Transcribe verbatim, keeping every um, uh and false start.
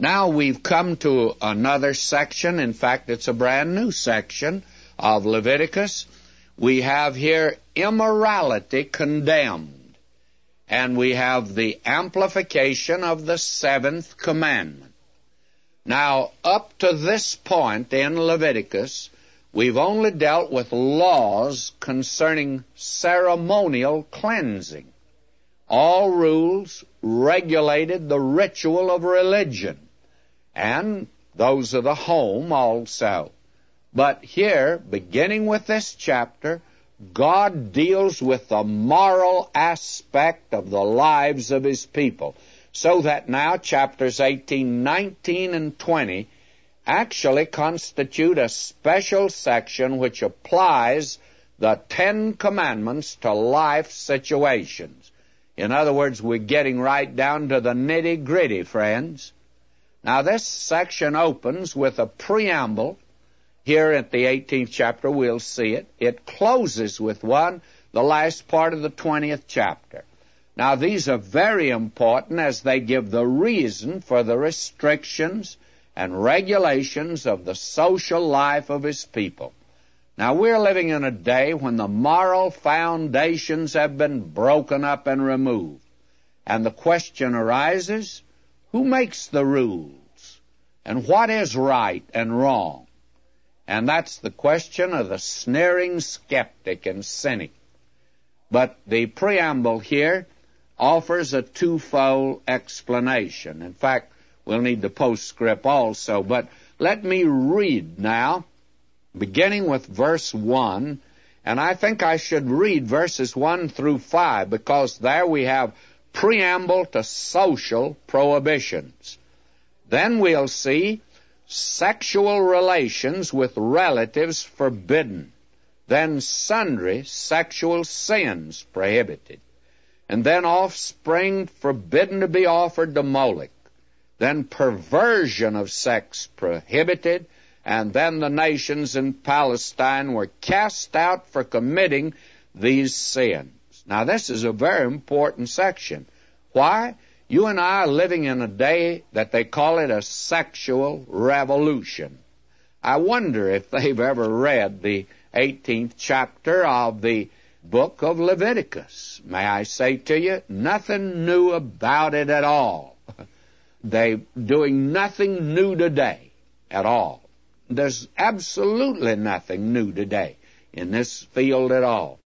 Now we've come to another section. In fact, it's a brand new section of Leviticus. We have here immorality condemned, and we have the amplification of the seventh commandment. Now, up to this point in Leviticus, we've only dealt with laws concerning ceremonial cleansing. All rules regulated the ritual of religion, and those of the home also. But here, beginning with this chapter, God deals with the moral aspect of the lives of His people, so that now chapters eighteen, nineteen, and twenty actually constitute a special section which applies the Ten Commandments to life situations. In other words, we're getting right down to the nitty-gritty, friends. Now, this section opens with a preamble. Here at the eighteenth chapter, we'll see it. It closes with one, the last part of the twentieth chapter. Now, these are very important as they give the reason for the restrictions and regulations of the social life of His people. Now, we're living in a day when the moral foundations have been broken up and removed. And the question arises, who makes the rules? And what is right and wrong? And that's the question of the sneering skeptic and cynic. But the preamble here offers a twofold explanation. In fact, we'll need the postscript also. But let me read now, beginning with verse one, and I think I should read verses one through five, because there we have preamble to social prohibitions. Then we'll see sexual relations with relatives forbidden, then sundry sexual sins prohibited, and then offspring forbidden to be offered to Moloch, then perversion of sex prohibited, and then the nations in Palestine were cast out for committing these sins. Now, this is a very important section. Why? You and I are living in a day that they call it a sexual revolution. I wonder if they've ever read the eighteenth chapter of the book of Leviticus. May I say to you, nothing new about it at all. They're doing nothing new today at all. There's absolutely nothing new today in this field at all.